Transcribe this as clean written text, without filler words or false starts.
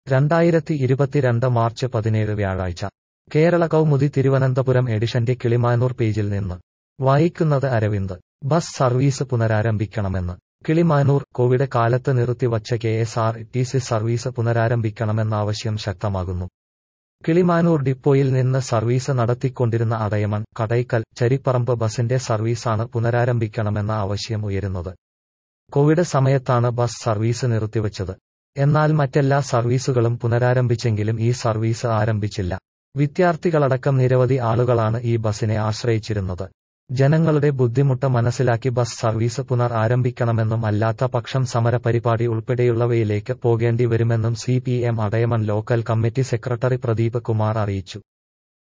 2022 March 17 വ്യാഴാഴ്ച കേരള കൗമുദി തിരുവനന്തപുരം എഡിഷന്റെ കിളിമാനൂർ പേജിൽ നിന്ന് വായിക്കുന്നത് അരവിന്ദ്. ബസ് സർവീസ് പുനരാരംഭിക്കണമെന്ന് കിളിമാനൂർ. കോവിഡ് കാലത്ത് നിർത്തിവച്ച KSRTC സർവീസ് പുനരാരംഭിക്കണമെന്ന ആവശ്യം ശക്തമാകുന്നു. കിളിമാനൂർ ഡിപ്പോയിൽ നിന്ന് സർവീസ് നടത്തിക്കൊണ്ടിരുന്ന അടയമൺ, കടയ്ക്കൽ, ചരിപ്പറമ്പ് ബസിന്റെ സർവീസാണ് പുനരാരംഭിക്കണമെന്ന ആവശ്യം ഉയരുന്നത്. കോവിഡ് സമയത്താണ് ബസ് സർവീസ് നിർത്തിവച്ചത്. എന്നാൽ മറ്റെല്ലാ സർവീസുകളും പുനരാരംഭിച്ചെങ്കിലും ഈ സർവീസ് ആരംഭിച്ചില്ല. വിദ്യാർത്ഥികളടക്കം നിരവധി ആളുകളാണ് ഈ ബസിനെ ആശ്രയിച്ചിരുന്നത്. ജനങ്ങളുടെ ബുദ്ധിമുട്ട് മനസ്സിലാക്കി ബസ് സർവീസ് പുനർ ആരംഭിക്കണമെന്നും അല്ലാത്ത പക്ഷം സമര പരിപാടി ഉൾപ്പെടെയുള്ളവയിലേക്ക് പോകേണ്ടി വരുമെന്നും CPM Adayaman local committee secretary Pradeep Kumar അറിയിച്ചു.